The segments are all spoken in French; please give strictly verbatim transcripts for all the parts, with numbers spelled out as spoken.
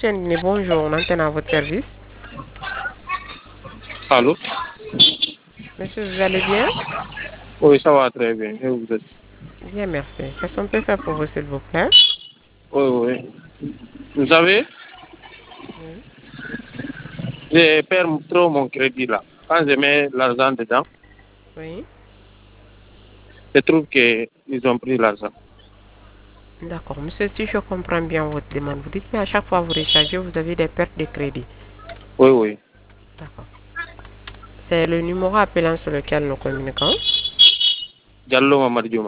Amtienne, bonjour, on antenne à votre service. Allô? Monsieur, vous allez bien? Oui, ça va très bien. Et vous êtes? Bien, merci. Qu'est-ce qu'on peut faire pour vous, s'il vous plaît? Oui, oui. Vous savez, Oui. je perds trop mon crédit là. Quand je mets l'argent dedans, Oui. je trouve qu'ils ont pris l'argent. D'accord. Monsieur, si je comprends bien votre demande, vous dites qu'à chaque fois que vous rechargez, vous avez des pertes de crédit. Oui, oui. D'accord. C'est le numéro appelant sur lequel nous communiquons. Diallo Mamadou Diouma.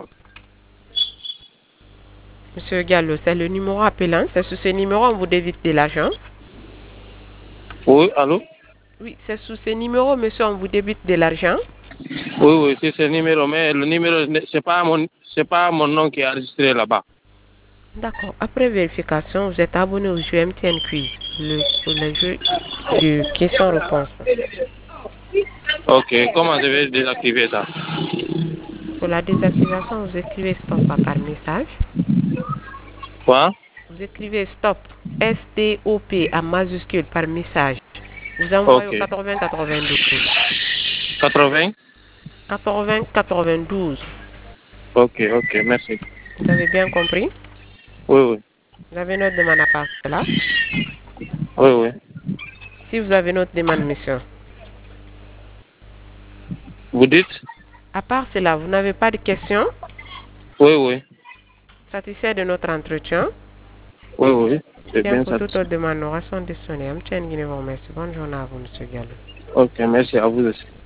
Monsieur Gallo, c'est le numéro appelant. C'est sous ce numéro on vous débite de l'argent. Oui, allô? Oui, c'est sous ce numéro, monsieur, on vous débite de l'argent. Oui, oui, c'est ce numéro, mais le numéro, c'est pas mon, c'est pas mon nom qui est enregistré là-bas. D'accord. Après vérification, vous êtes abonné au jeu M T N Quiz, le, le jeu de questions-réponses. Ok, comment je vais désactiver ça? Pour la désactivation, vous écrivez stop par message. Quoi? Vous écrivez stop, S T O P en majuscule par message. Vous envoyez Ok. au quatre-vingts quatre-vingt-douze. quatre-vingts? quatre-vingts quatre-vingt-douze. Ok, ok, merci. Vous avez bien compris? Oui, oui. Vous avez notre demande à part de là. Oui, oui. Si vous avez notre demande, monsieur. Vous dites? À part cela, vous n'avez pas de questions? Oui, oui. Satisfait de notre entretien? Oui, oui. C'est Bien, bien pour ça. toute autre demande, nous restons disponibles. Bonne journée à vous, monsieur Gallo. Ok, merci à vous aussi.